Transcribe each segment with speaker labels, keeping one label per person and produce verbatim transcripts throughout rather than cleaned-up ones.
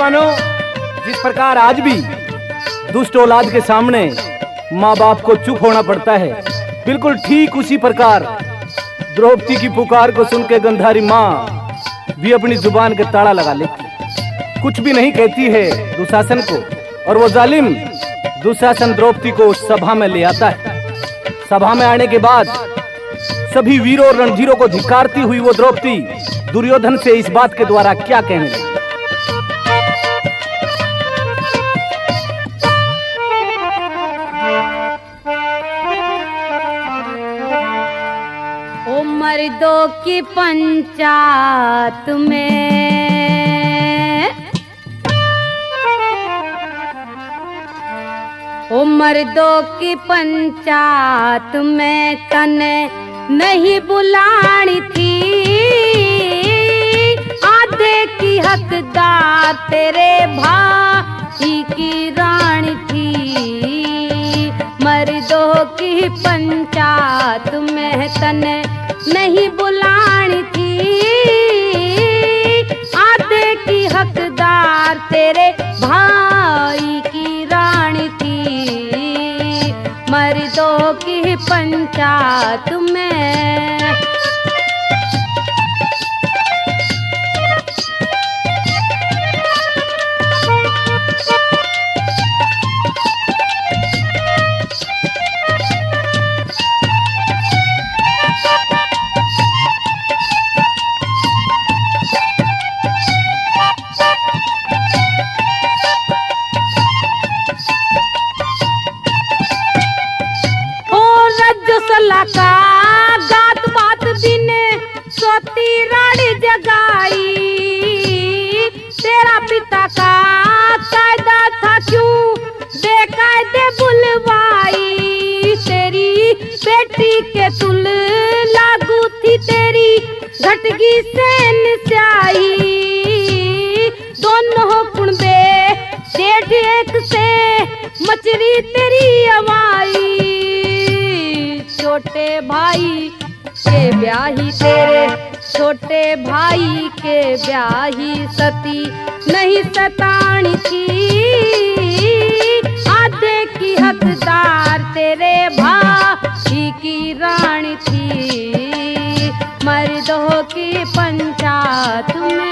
Speaker 1: मेहरबानों, जिस प्रकार आज भी दुष्ट औलाद के सामने माँ बाप को चुप होना पड़ता है, बिल्कुल ठीक उसी प्रकार द्रौपदी की पुकार को सुन के गंधारी माँ भी अपनी जुबान के ताला लगा लेती, कुछ भी नहीं कहती है दुशासन को। और वो जालिम दुशासन द्रौपदी को उस सभा में ले आता है। सभा में आने के बाद सभी वीरों और रणधीरों को धिक्कारती हुई वो द्रौपदी दुर्योधन से इस बात के द्वारा क्या कहने लगी।
Speaker 2: ओ मर्दों की पंचायत में, ओ मर्दों की पंचायत में तने नहीं बुलानी थी, आधे की हकदार तेरे भाई की रानी थी। मर्दों की पंचायत में तने नहीं बुलानी थी, आधे की हकदार तेरे भाई की रानी थी। मर्दों की पंचायत में का गात बात दिन सोती रानी जगाई, तेरा पिता का कायदा था क्यों बेकायदे बुलवाई। तेरी बेटी के तुल लागू थी तेरी घटगी सेन स्याही, दोनों कुणबे डेढ़ एक से मचरी तेरी अवाई। छोटे भाई के ब्याही तेरे, छोटे भाई के ब्याही सती नहीं सतानी थी, आधे की हकदार तेरे भाई की रानी थी। मर्दों की पंचायत में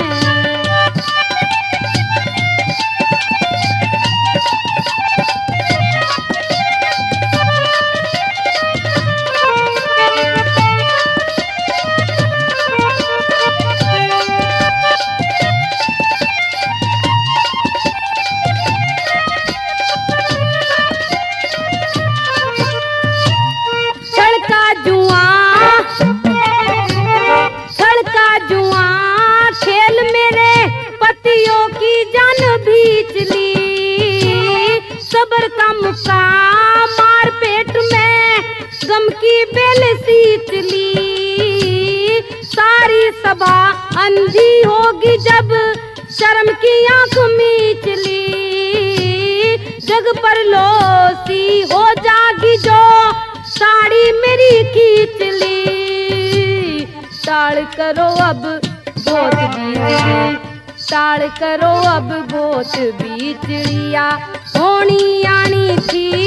Speaker 2: सबर का मुक्का मार पेट में गम की बेल सींच ली। सारी सभा अंधी होगी जब शर्म की आंख मीच ली। जग पर लोसी हो जागी जो साड़ी मेरी खींच ली। टाल करो अब बहुत बीच, टाल करो अब बहुत बीचड़िया होनी आनी थी,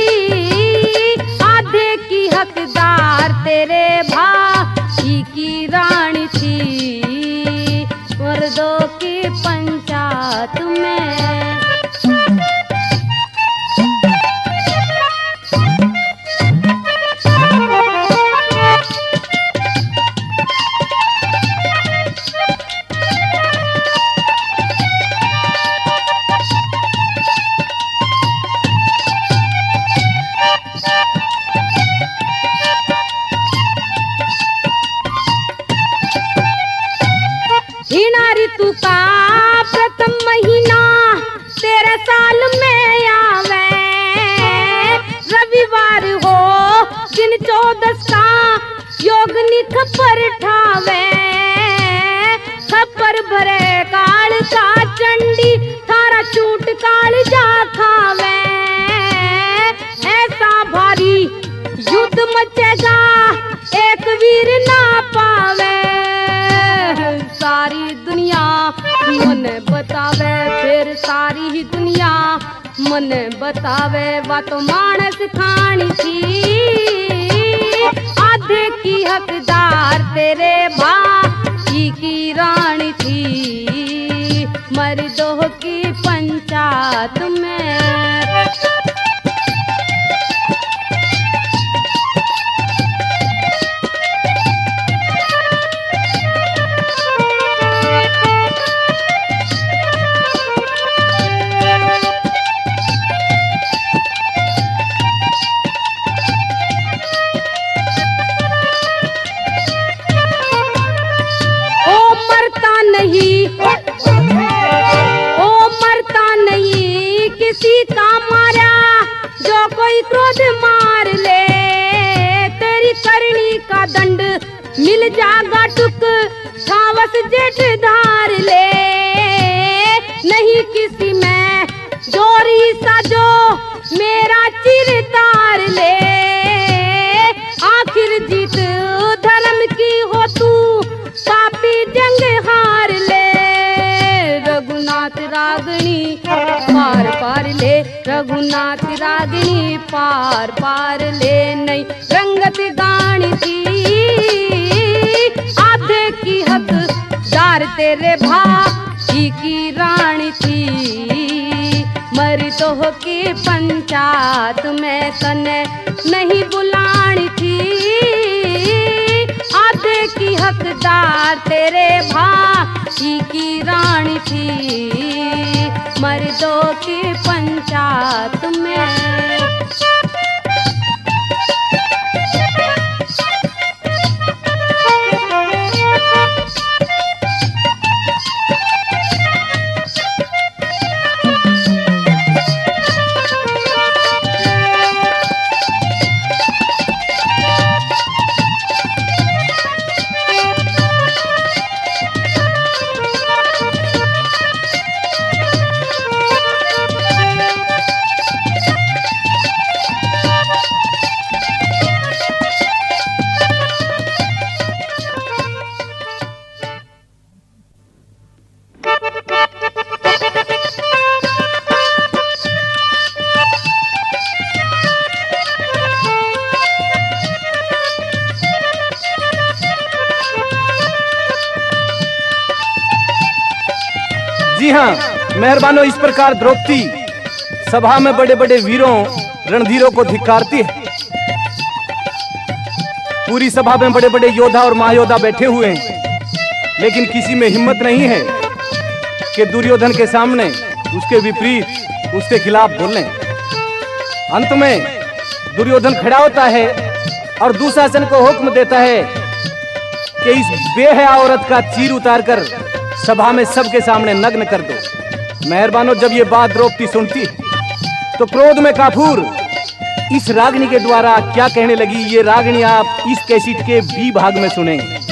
Speaker 2: आधे की हकदार तेरे भाई की रानी थी। मर्दों की पंचायत में ऋतु का प्रथम महीना तेरह साल में आवे, रविवार हो दिन चौदस का योगनी खपर ठावे। खपर भरे काल का चंडी थारा चूट काल जा खावे। ऐसा भारी युद्ध मचेगा एक वीर ना पावे। सारी दुनिया मन बतावे फिर सारी ही दुनिया, मन बतावे वा तो मानस खानी थी। आधे की हकदार तेरे भाई की रानी थी, मर्दों की पंचायत में। नहीं ओ मरता नहीं किसी का मारा, जो कोई क्रोध मार ले तेरी करनी का दंड मिल जागा टुक, सावस जेठ धार ले। नहीं किसी में जोरी सा जो मेरा चिर तार ले, आखिर जीत धर्म की हो तू पापी जंग हार ले। रघुनाथ रागनी पार पार ले, रघुनाथ रागनी पार पार ले। नहीं रंगत गानी थी आधे की हकदार तेरे भाई की रानी थी, मर्दों की पंचायत में तने नहीं बुलानी थी। आधे की हकदार तेरे भाई की रानी थी, मर्दों की पंचायत में।
Speaker 1: जी हाँ, मेहरबानो इस प्रकार द्रौपदी सभा में बड़े बड़े वीरों रणधीरों को धिक्कारती है। पूरी सभा में बड़े बड़े योद्धा और महायोद्धा बैठे हुए हैं, लेकिन किसी में हिम्मत नहीं है कि दुर्योधन के सामने उसके विपरीत उसके खिलाफ बोलें। अंत में दुर्योधन खड़ा होता है और दुशासन को हुक्म देता है कि इस बेहया औरत का चीर उतारकर सभा में सबके सामने नग्न कर दो। मेहरबानो जब ये बात द्रौपदी सुनती तो क्रोध में काफूर इस रागनी के द्वारा क्या कहने लगी, ये रागनी आप इस कैसेट के बी भाग में सुनेंगे।